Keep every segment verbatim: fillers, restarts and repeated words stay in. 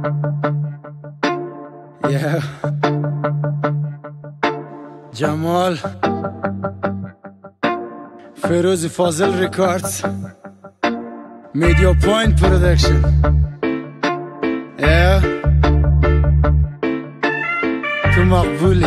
yeah. جمال فیروز فاضل ریکاردز میدیا پوینت پرودکشن yeah. تو مقبولی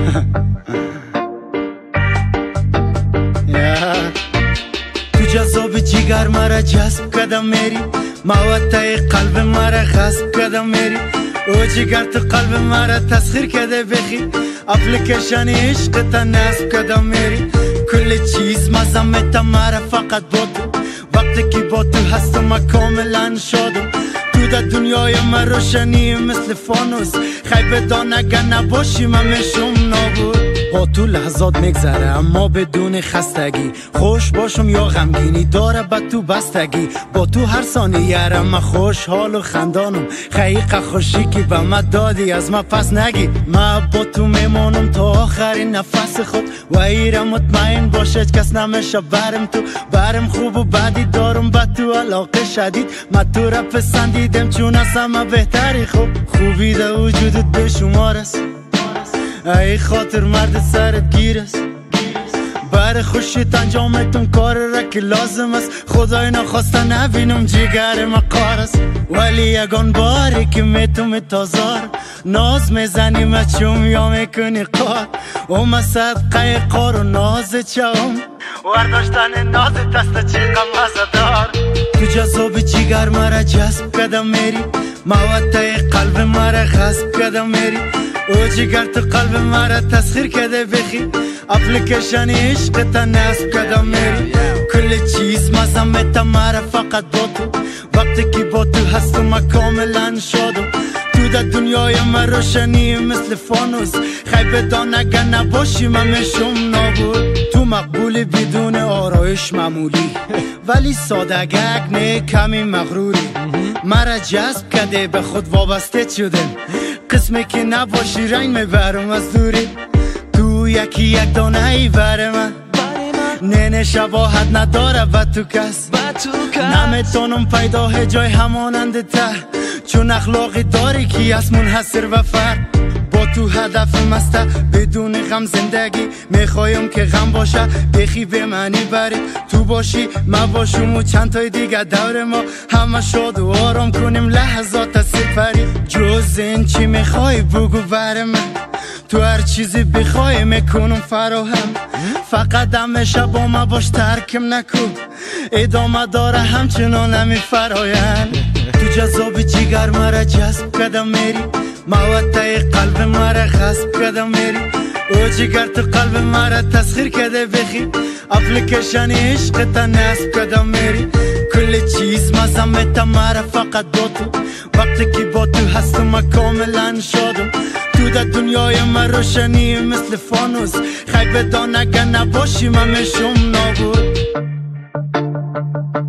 yeah. تو جذاب جگر مرا جذب کدم میری موتای قلب مرا غصب کدم میری او جگر تو قلب مرا تسخیر کده بخی اپلیکیشن عشق تا نصب کدم میری کل چیز مزمت مرا فقط با تو وقتی که با تو هستم من کاملا شادم تو در دنیای من روشنی مثل فانوس خیلی بدان اگر نباشی من میشم نابود با تو لحظات میگذره اما بدون خستگی خوش باشم یا غمگینی داره با تو بستگی با تو هر ثانیه من خوشحال و خندانم خیلی خوشی که به من دادی از من پس نگی من با تو میمانم تا آخرین نفس خود و ایره مطمئن باشه کس نمیشه برم تو برم خوب و بدی دارم با تو علاقه شدید من تو را پسندیدم چون از همه بهتری خوب خوبی در وجودت به شمار است ای خاطر مرد سرت گیر است بر خوشیت انجامتون کار را که لازم است خدای نخواسته نبینم جگر مقار است ولی یگان باری که میتوم تازار ناز میزنی مچوم یا میکنی قار اوم صدقه قار و ناز چوم ورداشتن ناز دست چی قمزه دار تو جذاب جگر مرا جذب کدم میری موتای قلب مرا غصب کدم میری او جگر تو قلب مرا تسخیر کده بخی اپلیکیشن عشق تا نصب کدم میری کل چیز مزمت مرا فقط با تو وقتی که با تو هستم من کاملا شادم تو در دنیای من روشنی مثل فانوس خیلی بدان اگر نباشی من میشم نابود تو مقبول بدون آرایش معمولی ولی سادگک نه کمی مغروری مرا جذب کده به خود وابسته شدم قسمی که نباشی رنگ میبرم از دوری تو یکی یک دانه ای بر من نه نه شباهت نداره با تو کس نمیتونم پیدا جای همانند ته چون اخلاقی داری که از منحصر و فرد با تو هدف مسته بدون غم زندگی میخوایم که غم باشه بخی به معنی بری تو باشی ما باشم و چند تای دیگه دور ما همه شاد و آرام کنیم لحظات سپری جز این چی میخوای بگو بر من تو هر چیزی بخوای میکنم فراهم فقط همیشه با ما باش ترکم نکن ادامه داره همچنان همی فراین تو جذاب جگر مرا جذب کدم میری موتای قلب مرا غصب کدم میری او جگر تو قلب مرا تسخیر کده بخی اپلیکیشن عشق تا نصب کدم میری کل چیز مزمت مرا فقط با تو وقتی که با تو هستم من کاملا شادم تو در دنیای من روشنی مثل فانوس خیلی بدان اگر نباشی من میشم نابود